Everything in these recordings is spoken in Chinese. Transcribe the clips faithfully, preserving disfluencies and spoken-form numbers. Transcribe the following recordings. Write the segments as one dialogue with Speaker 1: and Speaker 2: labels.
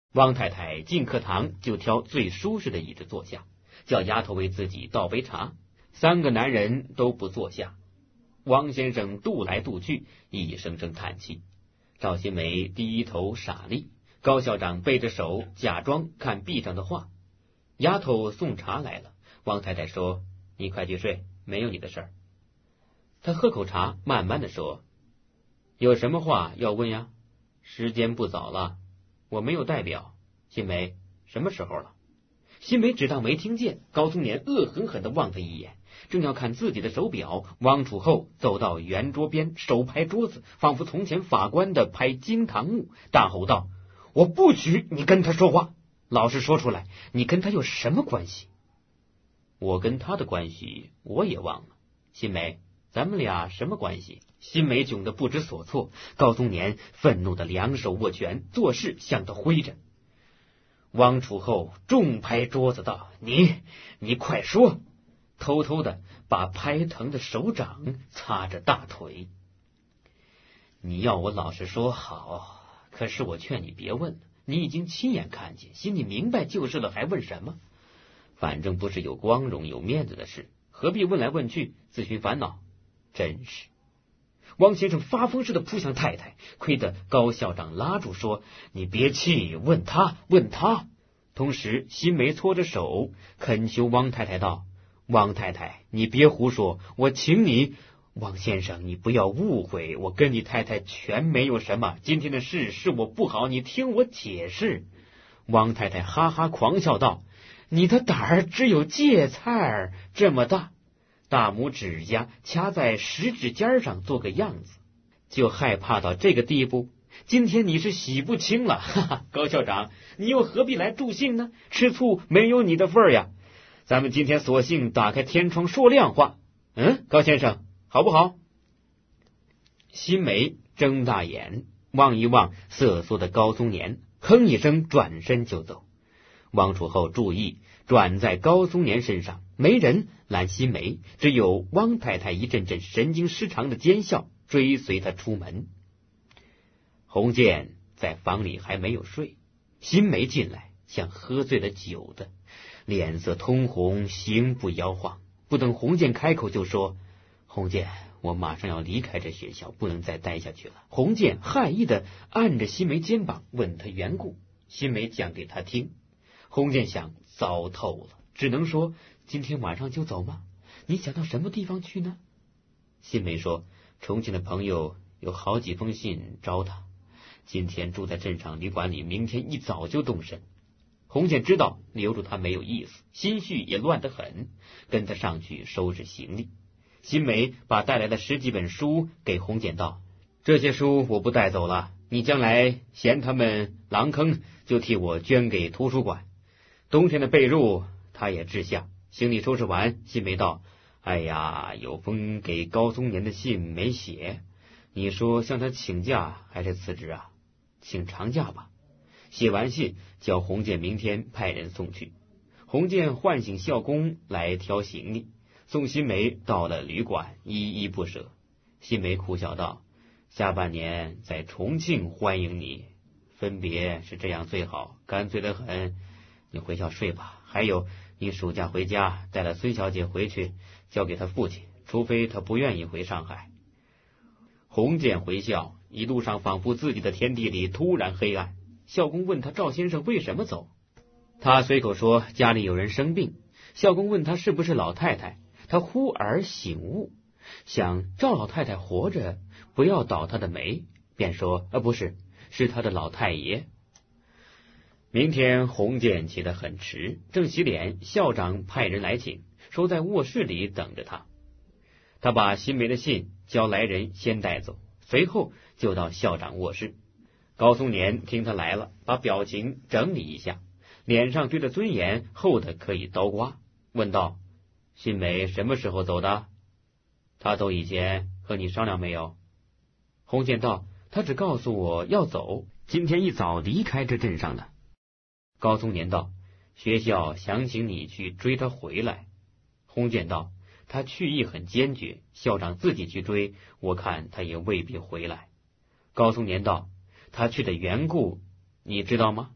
Speaker 1: 汪太太进课堂就挑最舒适的椅子坐下，叫丫头为自己倒杯茶。三个男人都不坐下。汪先生踱来踱去，一声声叹气。赵新梅低头傻立，高校长背着手假装看壁上的画。丫头送茶来了，汪太太说：“你快去睡，没有你的事儿。”他喝口茶，慢慢的说：“有什么话要问呀？时间不早了，我没有代表。新梅，什么时候了？”新梅只当没听见。高松年恶狠狠地望他一眼，正要看自己的手表，汪楚厚走到圆桌边，手拍桌子，仿佛从前法官的拍金堂木，大吼道：“我不许你跟他说话！老实说出来，你跟他有什么关系？”“我跟他的关系我也忘了。新梅，咱们俩什么关系？”新梅窘得不知所措，高松年愤怒的两手握拳，做事向他挥着。汪楚厚重拍桌子道：“你你快说！”偷偷的把拍疼的手掌擦着大腿。“你要我老实说好，可是我劝你别问了，你已经亲眼看见，心里明白就是了，还问什么？反正不是有光荣有面子的事，何必问来问去，自寻烦恼？真是。”汪先生发疯似的扑向太太，亏得高校长拉住说：“你别气，问他问他。”同时新梅搓着手恳求汪太太道：“汪太太，你别胡说，我请你。汪先生，你不要误会，我跟你太太全没有什么，今天的事是我不好，你听我解释。”汪太太哈哈狂笑道：“你的胆儿只有芥菜儿这么大。”大拇指甲掐在食指尖上做个样子，就害怕到这个地步。今天你是洗不清了，哈哈！高校长，你又何必来助兴呢？吃醋没有你的份儿呀！咱们今天索性打开天窗说亮话。嗯，高先生，好不好？新梅睁大眼望一望瑟缩的高松年，哼一声转身就走。汪楚厚注意转在高松年身上，没人拦新梅，只有汪太太一阵阵神经失常的奸笑追随他出门。洪建在房里还没有睡，新梅进来像喝醉了酒的，脸色通红，行步摇晃。不等洪建开口就说：“洪建，我马上要离开这学校，不能再待下去了。”洪建害意的按着新梅肩膀问他缘故，新梅讲给他听。洪建想糟透了，只能说：“今天晚上就走吗？你想到什么地方去呢？”新梅说：“重庆的朋友有好几封信找他，今天住在镇上旅馆里，明天一早就动身。”洪建知道留住他没有意思，心绪也乱得很，跟他上去收拾行李。新梅把带来的十几本书给洪建道：“这些书我不带走了，你将来嫌他们狼坑，就替我捐给图书馆。冬天的被褥他也置下。”行李收拾完，新梅道：“哎呀，有封给高松年的信没写，你说向他请假还是辞职啊？请长假吧。”写完信，叫洪建明天派人送去。洪建唤醒校工来挑行李，送新梅到了旅馆，依依不舍。新梅苦笑道：“下半年在重庆欢迎你，分别是这样最好，干脆得很。你回校睡吧。还有，你暑假回家带了孙小姐回去，交给她父亲，除非他不愿意回上海。”洪建回校，一路上仿佛自己的天地里突然黑暗。校工问他赵先生为什么走，他随口说家里有人生病。校工问他是不是老太太，他忽而醒悟，想赵老太太活着，不要倒他的霉，便说：“呃，不是，是他的老太爷。”明天洪建起得很迟，正洗脸，校长派人来请，说在卧室里等着他。他把新梅的信交来人先带走，随后就到校长卧室。高松年听他来了，把表情整理一下，脸上堆着尊严，厚的可以刀刮，问道：“新梅什么时候走的？他走以前和你商量没有？”洪建道：“他只告诉我要走，今天一早离开这镇上的。”高松年道：“学校想请你去追他回来。”洪建道：“他去意很坚决，校长自己去追，我看他也未必回来。”高松年道：“他去的缘故你知道吗？”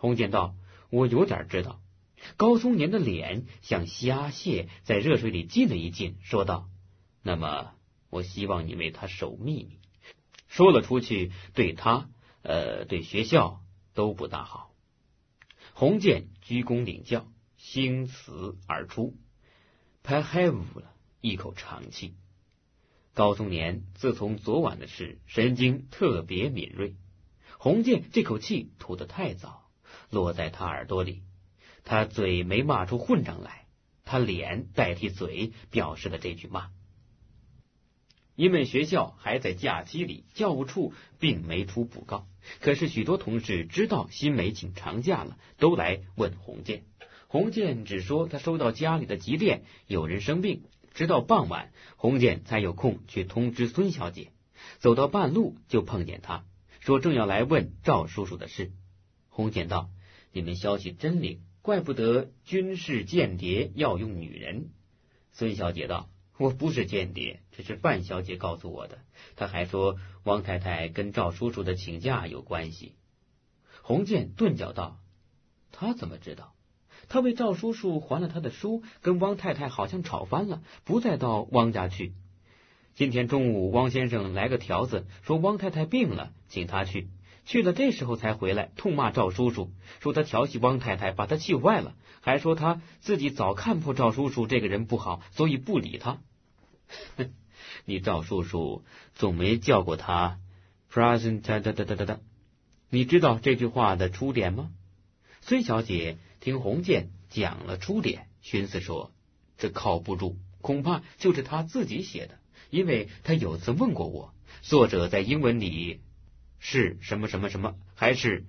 Speaker 1: 洪建道：我有点知道。高松年的脸像虾蟹在热水里浸了一浸，说道：那么我希望你为他守秘密，说了出去对他呃对学校都不大好。洪建鞠躬领教，兴辞而出，拍嗨呜了一口长气。高松年自从昨晚的事，神经特别敏锐。洪建这口气吐得太早，落在他耳朵里，他嘴没骂出混账来，他脸代替嘴表示了这句骂。因为学校还在假期里，教务处并没出布告，可是许多同事知道新梅请长假了，都来问洪建。洪建只说他收到家里的急电，有人生病，直到傍晚洪建才有空去通知孙小姐。走到半路就碰见他，说正要来问赵叔叔的事。洪建道：你们消息真灵，怪不得军事间谍要用女人。孙小姐道：我不是间谍，这是范小姐告诉我的。她还说王太太跟赵叔叔的请假有关系。洪建顿脚道：他怎么知道？他为赵叔叔还了他的书，跟汪太太好像吵翻了，不再到汪家去。今天中午汪先生来个条子，说汪太太病了，请他去。去了这时候才回来，痛骂赵叔叔，说他调戏汪太太，把他气坏了，还说他自己早看破赵叔叔这个人不好，所以不理他。你赵叔叔总没叫过他 present 哒哒哒哒哒。你知道这句话的出典吗？孙小姐听洪建讲了出典，寻思说这靠不住，恐怕就是他自己写的，因为他有次问过我，作者在英文里是什么什么什么，还是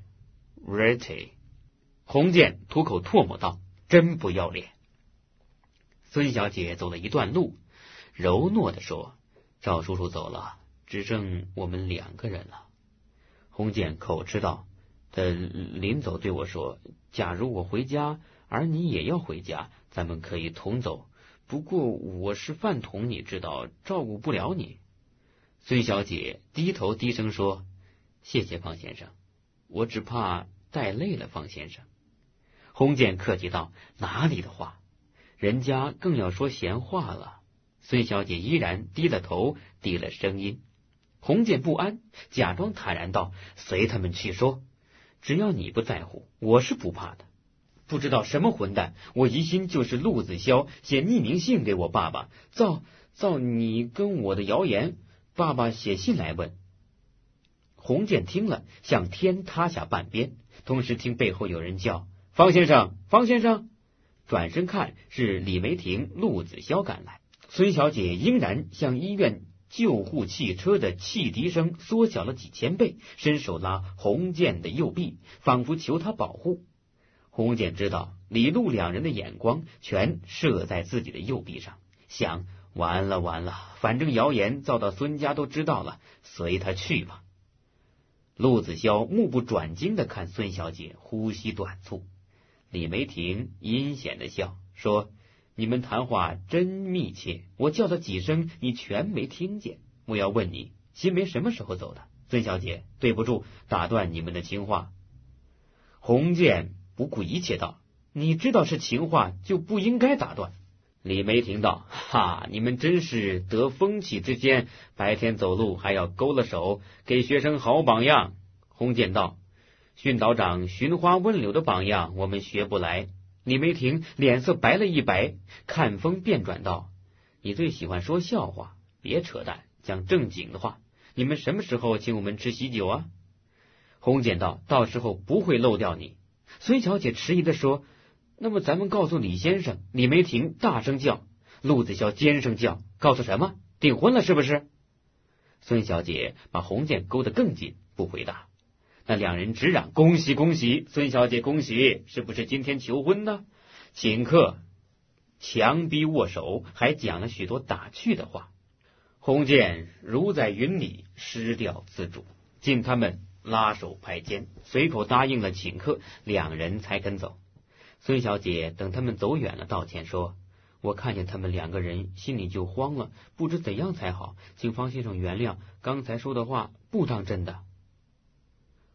Speaker 1: Rete。 洪建吐口唾沫道：真不要脸。孙小姐走了一段路，柔糯地说：赵叔叔走了，只剩我们两个人了。洪建口吃道：他临走对我说，假如我回家，而你也要回家，咱们可以同走，不过我是饭桶，你知道，照顾不了你。孙小姐低头低声说：谢谢方先生，我只怕带累了方先生。洪建客气道：哪里的话，人家更要说闲话了。孙小姐依然低了头，低了声音。洪建不安，假装坦然道：随他们去说，只要你不在乎，我是不怕的。不知道什么混蛋，我疑心就是陆子潇写匿名信给我爸爸，造造你跟我的谣言。爸爸写信来问。洪建听了，像天塌下半边，同时听背后有人叫：方先生，方先生！转身看，是李梅婷、陆子潇赶来。孙小姐应然像医院救护汽车的汽笛声缩小了几千倍，伸手拉洪建的右臂，仿佛求他保护。洪建知道李陆两人的眼光全射在自己的右臂上，想完了完了，反正谣言造到孙家都知道了，随他去吧。陆子潇目不转睛地看孙小姐，呼吸短促。李梅婷阴险地笑说：你们谈话真密切，我叫了几声你全没听见。我要问你，新梅什么时候走的？孙小姐，对不住，打断你们的情话。洪建不顾一切道：你知道是情话，就不应该打断。李梅婷道：哈，你们真是得风气之间，白天走路还要勾了手，给学生好榜样。洪建道：训导长寻花问柳的榜样我们学不来。李梅婷脸色白了一白，看风便转道：你最喜欢说笑话，别扯淡，讲正经的话。你们什么时候请我们吃喜酒啊？洪建道：到时候不会漏掉你。孙小姐迟疑地说：那么咱们告诉李先生。李梅婷大声叫，陆子潇尖声叫：告诉什么？订婚了是不是？孙小姐把洪建勾得更紧，不回答。那两人直嚷：恭喜恭喜，孙小姐恭喜，是不是今天求婚呢？请客，强逼握手，还讲了许多打趣的话。洪建如在云里，失掉自主，见他们拉手拍肩，随口答应了请客，两人才肯走。孙小姐等他们走远了，道歉说：我看见他们两个人，心里就慌了，不知怎样才好，请方先生原谅，刚才说的话不当真的。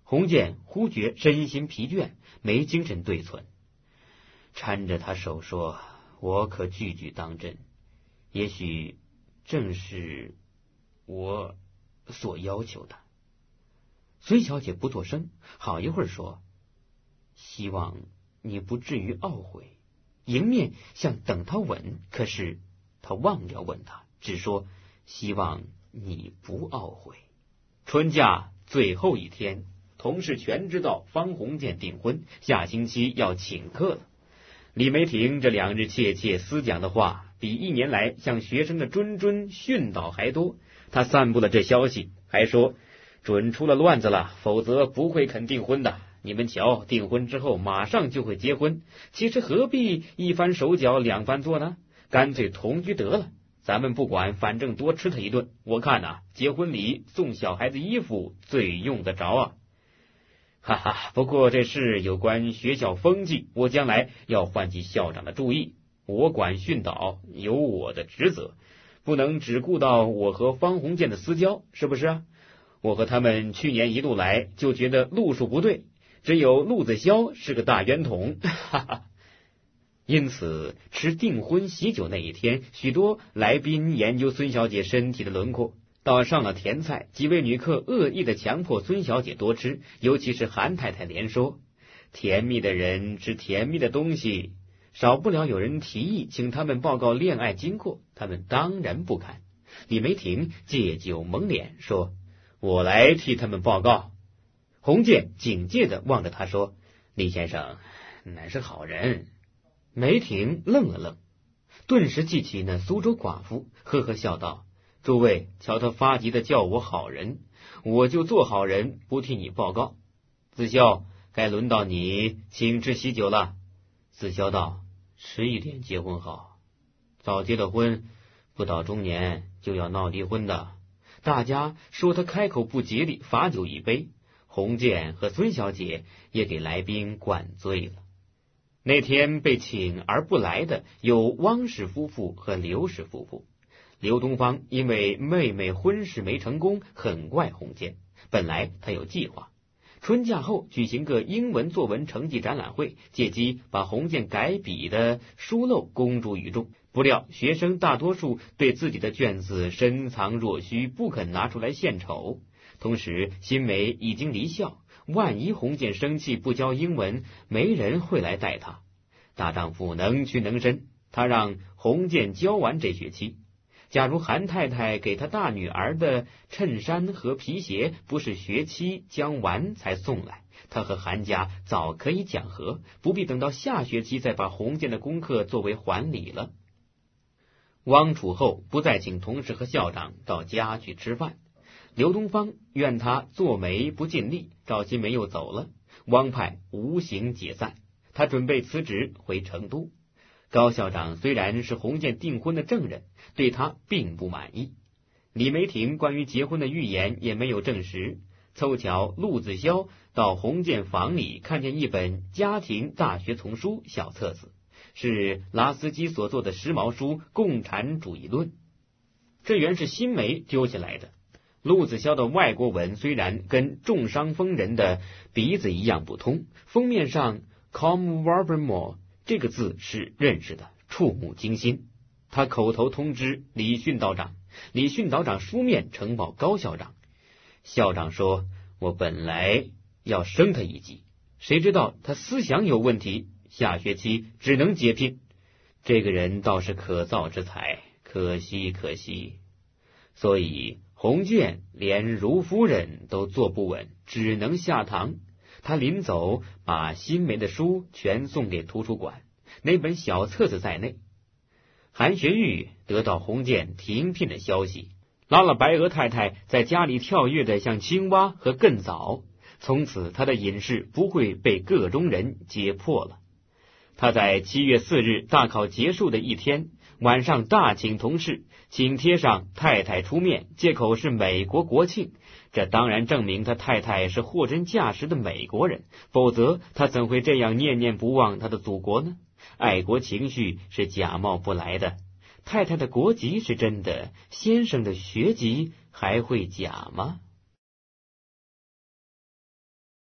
Speaker 1: 洪建忽觉身心疲倦，没精神对存，搀着他手说：“我可句句当真，也许正是我所要求的。”孙小姐不作声，好一会儿说：“希望你不至于懊悔。”迎面想等他吻，可是他忘了问他，只说：“希望你不懊悔。”春假最后一天，同事全知道方鸿渐订婚，下星期要请客了。李梅婷这两日窃窃私讲的话，比一年来向学生的谆谆训导还多。他散布了这消息，还说准出了乱子了，否则不会肯订婚的。你们瞧，订婚之后马上就会结婚，其实何必一番手脚两番做呢？干脆同居得了。咱们不管，反正多吃他一顿。我看啊，结婚礼送小孩子衣服最用得着啊。哈哈，不过这事有关学校风气，我将来要唤起校长的注意。我管训导，有我的职责，不能只顾到我和方鸿渐的私交，是不是啊？我和他们去年一路来就觉得路数不对，只有陆子潇是个大冤种，哈哈。因此吃订婚喜酒那一天，许多来宾研究孙小姐身体的轮廓。到上了甜菜，几位女客恶意的强迫孙小姐多吃，尤其是韩太太连说：“甜蜜的人吃甜蜜的东西。”少不了有人提议请他们报告恋爱经过，他们当然不敢。李梅婷借酒蒙脸说：“我来替他们报告。”洪建警戒地望着他说：“李先生乃是好人。”梅婷愣了愣，顿时记起那苏州寡妇，呵呵笑道：“诸位瞧他发急的叫我好人，我就做好人，不替你报告。子潇，该轮到你请吃喜酒了。”子潇道：“迟一点结婚好，早结了婚，不到中年就要闹离婚的。”大家说他开口不吉利，罚酒一杯。洪建和孙小姐也给来宾灌醉了。那天被请而不来的有汪氏夫妇和刘氏夫妇。刘东方因为妹妹婚事没成功，很怪洪建。本来他有计划，春假后举行个英文作文成绩展览会，借机把洪建改笔的疏漏公诸于众。不料学生大多数对自己的卷子深藏若虚，不肯拿出来献丑。同时新梅已经离校，万一洪建生气不教英文，没人会来带他。大丈夫能屈能伸，他让洪建教完这学期。假如韩太太给他大女儿的衬衫和皮鞋不是学期将完才送来，他和韩家早可以讲和，不必等到下学期再把洪建的功课作为还礼了。汪楚后不再请同事和校长到家去吃饭，刘东方怨他做媒不尽力，赵新梅又走了，汪派无形解散。他准备辞职回成都。高校长虽然是洪建订婚的证人，对他并不满意。李梅婷关于结婚的预言也没有证实。凑巧陆子潇到洪建房里看见一本家庭大学丛书小册子，是拉斯基所做的时髦书《共产主义论》，这原是新梅丢下来的。陆子潇的外国文虽然跟重伤风人的鼻子一样不通，封面上 Com Warbermore 这个字是认识的，触目惊心。他口头通知李训导长，李训导长书面呈报高校长。校长说：“我本来要升他一级，谁知道他思想有问题，下学期只能解聘。这个人倒是可造之才，可惜可惜。”所以洪建连如夫人都坐不稳，只能下堂。他临走把新梅的书全送给图书馆，那本小册子在内。韩学玉得到洪建停聘的消息，拉了白鹅太太在家里跳跃的像青蛙和更早，从此他的隐士不会被各中人揭破了。他在七月四日大考结束的一天晚上大请同事，请帖上太太出面，借口是美国国庆，这当然证明他太太是货真价实的美国人，否则他怎会这样念念不忘他的祖国呢？爱国情绪是假冒不来的，太太的国籍是真的，先生的学籍还会假吗？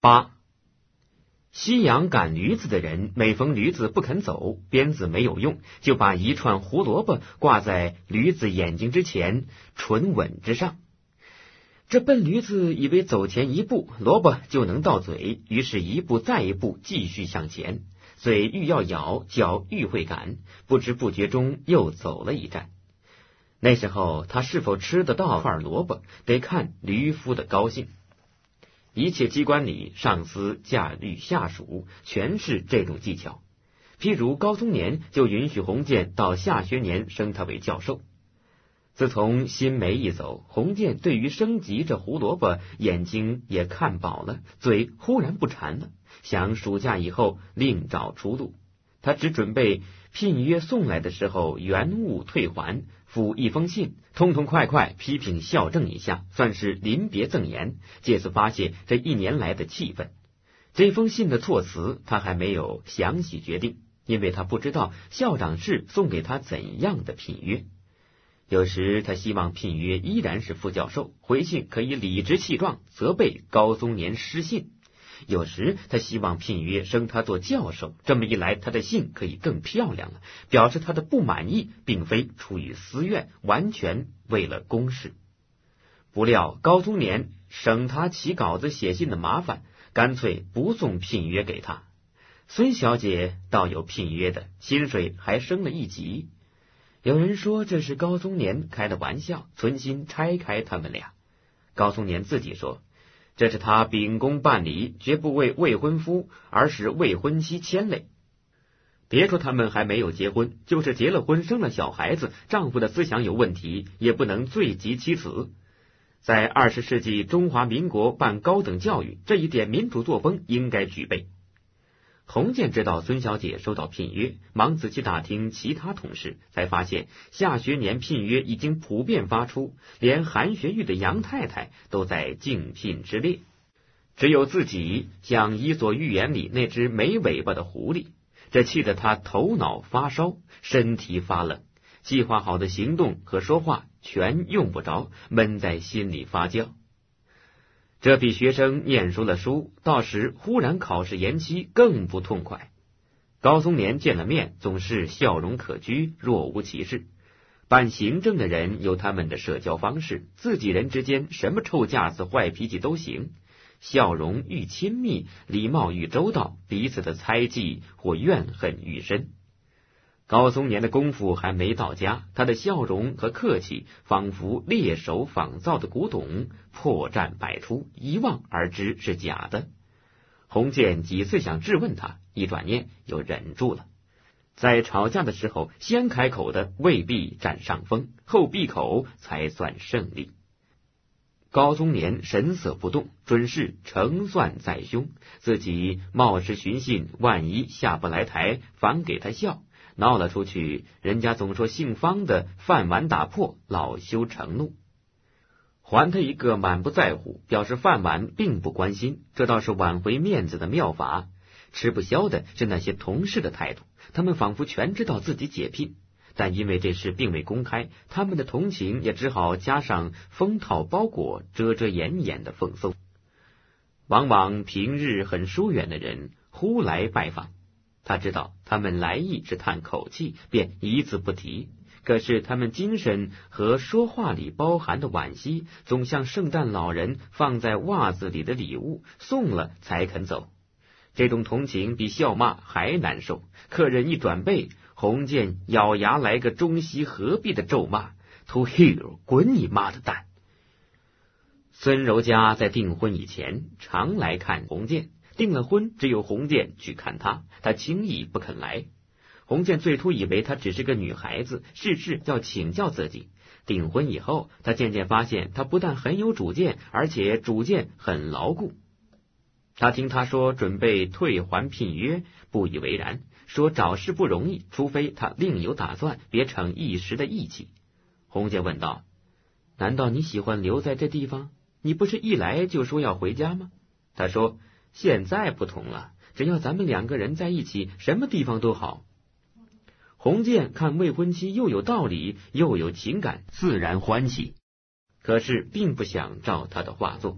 Speaker 1: 八，西洋赶驴子的人，每逢驴子不肯走，鞭子没有用，就把一串胡萝卜挂在驴子眼睛之前，唇吻之上。这笨驴子以为走前一步，萝卜就能到嘴，于是一步再一步继续向前，嘴欲要咬，脚欲会赶，不知不觉中又走了一站。那时候他是否吃得到块萝卜，得看驴夫的高兴。一切机关里，上司驾驭下属，全是这种技巧。譬如高宗年就允许洪建到下学年升他为教授。自从新梅一走，洪建对于升级这胡萝卜眼睛也看饱了，嘴忽然不馋了，想暑假以后另找出路。他只准备聘约送来的时候原物退还，附一封信，痛痛快快批评校正一下，算是临别赠言，借此发泄这一年来的气愤。这封信的措辞他还没有详细决定，因为他不知道校长室送给他怎样的聘约。有时他希望聘约依然是副教授，回信可以理直气壮责备高宗年失信；有时他希望聘约升他做教授，这么一来他的信可以更漂亮了，表示他的不满意并非出于私怨，完全为了公事。不料高宗年省他起稿子写信的麻烦，干脆不送聘约给他。孙小姐倒有聘约的，薪水还升了一级。有人说这是高宗年开的玩笑，存心拆开他们俩。高宗年自己说，这是他秉公办理，绝不为未婚夫，而使未婚妻牵累。别说他们还没有结婚，就是结了婚生了小孩子，丈夫的思想有问题，也不能罪及妻子。在二十世纪中华民国办高等教育，这一点民主作风应该具备。洪建知道孙小姐收到聘约，忙仔细打听其他同事，才发现下学年聘约已经普遍发出，连韩学玉的杨太太都在竞聘之列，只有自己像《伊索寓言》里那只没尾巴的狐狸，这气得他头脑发烧，身体发冷，计划好的行动和说话全用不着，闷在心里发酵。这比学生念熟了书，到时忽然考试延期更不痛快。高宗年见了面总是笑容可掬，若无其事。办行政的人有他们的社交方式，自己人之间什么臭架子坏脾气都行，笑容愈亲密，礼貌愈周到，彼此的猜忌或怨恨愈深。高宗年的功夫还没到家，他的笑容和客气仿佛猎手仿造的古董，破绽百出，一望而知是假的。洪建几次想质问他，一转念又忍住了。在吵架的时候，先开口的未必占上风，后闭口才算胜利。高宗年神色不动，准是成算在胸，自己冒失寻衅，万一下不来台，反给他笑，闹了出去，人家总说姓方的饭碗打破，恼羞成怒。还他一个满不在乎，表示饭碗并不关心，这倒是挽回面子的妙法。吃不消的是那些同事的态度，他们仿佛全知道自己解聘，但因为这事并未公开，他们的同情也只好加上封套包裹，遮遮掩掩的奉送。往往平日很疏远的人忽来拜访，他知道他们来意是叹口气，便一字不提。可是他们精神和说话里包含的惋惜，总像圣诞老人放在袜子里的礼物，送了才肯走。这种同情比笑骂还难受。客人一转背，洪建咬牙来个中西合璧的咒骂 ：“To hell， 滚你妈的蛋！”孙柔家在订婚以前常来看洪建，订了婚只有洪建去看他，他轻易不肯来。洪建最初以为她只是个女孩子，事事要请教自己。订婚以后，他渐渐发现她不但很有主见，而且主见很牢固。他听他说准备退还聘约，不以为然，说找事不容易，除非他另有打算，别逞一时的义气。洪建问道：“难道你喜欢留在这地方？你不是一来就说要回家吗？”他说：“现在不同了，只要咱们两个人在一起，什么地方都好。”洪建看未婚妻又有道理又有情感，自然欢喜，可是并不想照他的话做。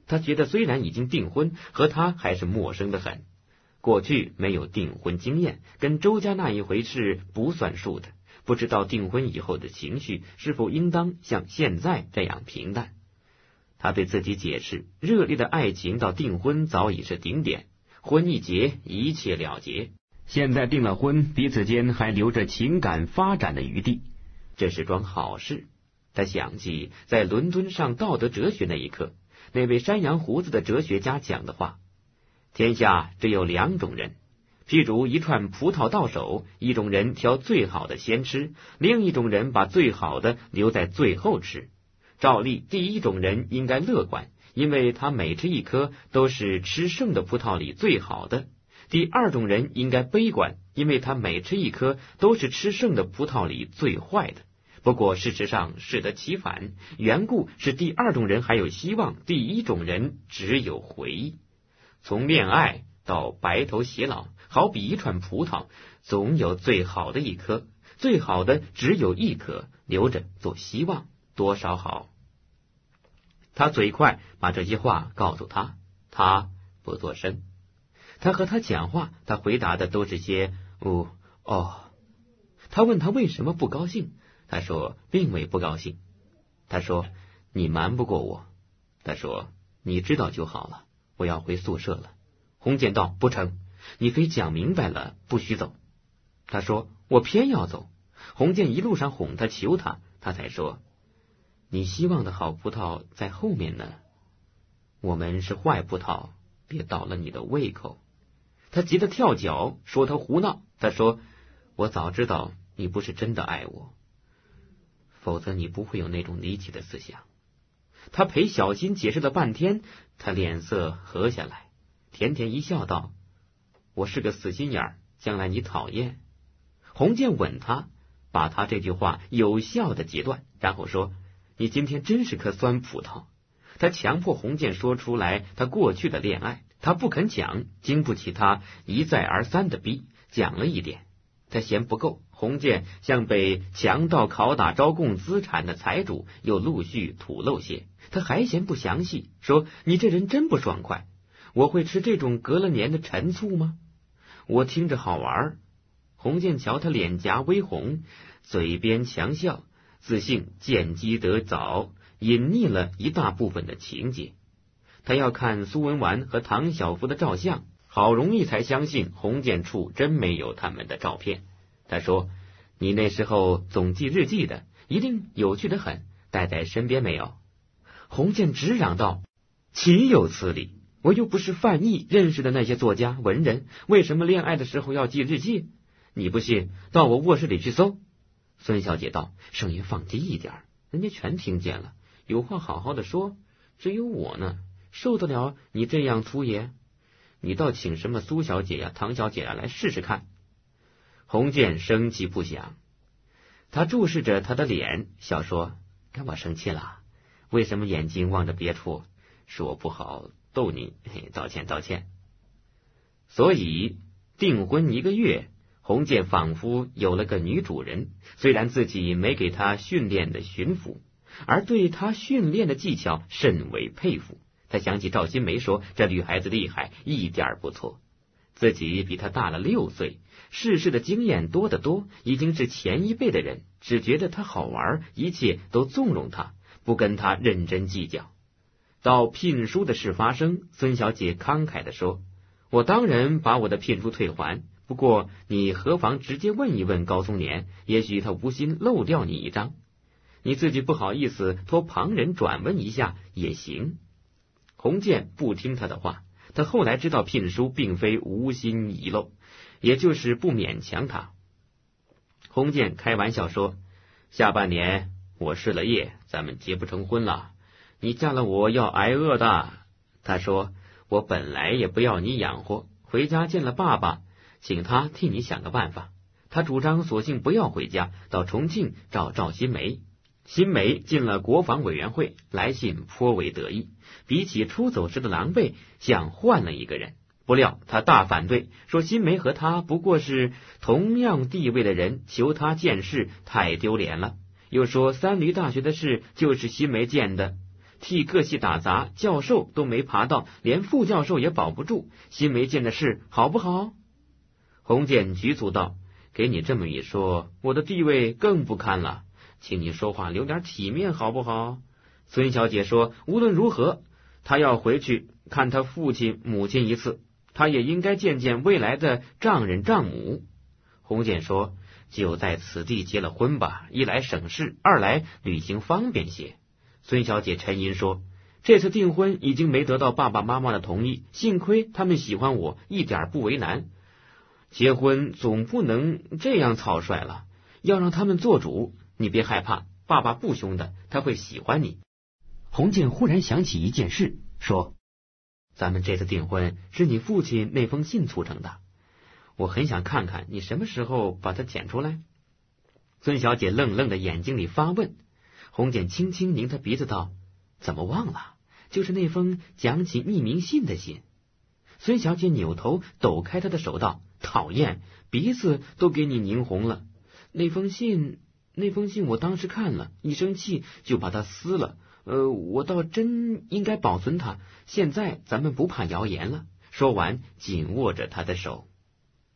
Speaker 1: 他觉得虽然已经订婚，和他还是陌生的很。过去没有订婚经验，跟周家那一回是不算数的，不知道订婚以后的情绪是否应当像现在这样平淡。他对自己解释，热烈的爱情到订婚早已是顶点，婚一结，一切了结。现在订了婚，彼此间还留着情感发展的余地，这是桩好事。他想起在伦敦上道德哲学那一刻，那位山羊胡子的哲学家讲的话：天下只有两种人，譬如一串葡萄到手，一种人挑最好的先吃，另一种人把最好的留在最后吃。照例第一种人应该乐观，因为他每吃一颗都是吃剩的葡萄里最好的。第二种人应该悲观，因为他每吃一颗都是吃剩的葡萄里最坏的。不过事实上适得其反，缘故是第二种人还有希望，第一种人只有回忆。从恋爱到白头偕老，好比一串葡萄，总有最好的一颗，最好的只有一颗，留着做希望，多少好。他嘴快把这些话告诉他，他不作声。他和他讲话，他回答的都是些哦哦。他问他为什么不高兴，他说并未不高兴。他说你瞒不过我。他说你知道就好了，我要回宿舍了。洪建道不成，你非讲明白了不许走。他说我偏要走。洪建一路上哄他求他，他才说你希望的好葡萄在后面呢，我们是坏葡萄，别倒了你的胃口。他急得跳脚，说他胡闹。他说我早知道你不是真的爱我，否则你不会有那种离奇的思想。他陪小新解释了半天，他脸色和下来，甜甜一笑道，我是个死心眼儿，将来你讨厌。洪建吻他，把他这句话有效的截断，然后说你今天真是颗酸葡萄。他强迫洪建说出来他过去的恋爱，他不肯讲，经不起他一再而三的逼，讲了一点，他嫌不够。洪建像被强盗拷打招供资产的财主，又陆续吐露些，他还嫌不详细，说你这人真不爽快，我会吃这种隔了年的陈醋吗？我听着好玩。洪建瞧他脸颊微红，嘴边强笑，自信见机得早，隐匿了一大部分的情节。他要看苏文纨和唐晓芙的照相，好容易才相信洪建处真没有他们的照片。他说你那时候总记日记的，一定有趣得很，带在身边没有？洪建直嚷道，岂有此理，我又不是范毅认识的那些作家文人，为什么恋爱的时候要记日记？你不信，到我卧室里去搜。孙小姐道，声音放低一点，人家全听见了，有话好好的说，只有我呢，受得了你这样粗野？你倒请什么苏小姐呀、唐小姐呀来试试看。洪建生气不响，他注视着他的脸，笑说，干嘛生气了？为什么眼睛望着别处？是我不好逗你，嘿，道歉道歉。所以订婚一个月，洪建仿佛有了个女主人，虽然自己没给他训练的巡抚，而对他训练的技巧甚为佩服。他想起赵新梅说，这女孩子厉害，一点不错。自己比她大了六岁，世事的经验多得多，已经是前一辈的人，只觉得她好玩，一切都纵容她，不跟她认真计较。到聘书的事发生，孙小姐慷慨地说，我当然把我的聘书退还，不过你何妨直接问一问高松年，也许他无心漏掉你一张，你自己不好意思托旁人转问一下也行。洪建不听他的话，他后来知道聘书并非无心遗漏，也就是不勉强他。洪建开玩笑说，下半年我失了业，咱们结不成婚了，你嫁了我要挨饿的。他说，我本来也不要你养活，回家见了爸爸，请他替你想个办法。他主张索性不要回家，到重庆找赵新梅。新梅进了国防委员会，来信颇为得意，比起出走时的狼狈，像换了一个人。不料他大反对，说新梅和他不过是同样地位的人，求他见识太丢脸了。又说三驴大学的事就是新梅建的， 替各系打杂，教授都没爬到，连副教授也保不住，新没见的事，好不好？”洪建局促道：“给你这么一说，我的地位更不堪了，请你说话留点体面好不好？”孙小姐说：“无论如何，她要回去看她父亲母亲一次，她也应该见见未来的丈人丈母。”洪建说：“就在此地结了婚吧，一来省事，二来旅行方便些。”孙小姐沉吟说：“这次订婚已经没得到爸爸妈妈的同意，幸亏他们喜欢我，一点不为难。结婚总不能这样草率了，要让他们做主。你别害怕，爸爸不凶的，他会喜欢你。”洪建忽然想起一件事，说：“咱们这次订婚是你父亲那封信促成的，我很想看看你什么时候把它剪出来。”孙小姐愣愣的眼睛里发问。洪建轻轻拧她鼻子道：“怎么忘了？就是那封讲起匿名信的信。”孙小姐扭头抖开他的手道：“讨厌，鼻子都给你拧红了。那封信，那封信我当时看了，一生气就把它撕了。呃，我倒真应该保存它。现在咱们不怕谣言了。”说完，紧握着他的手。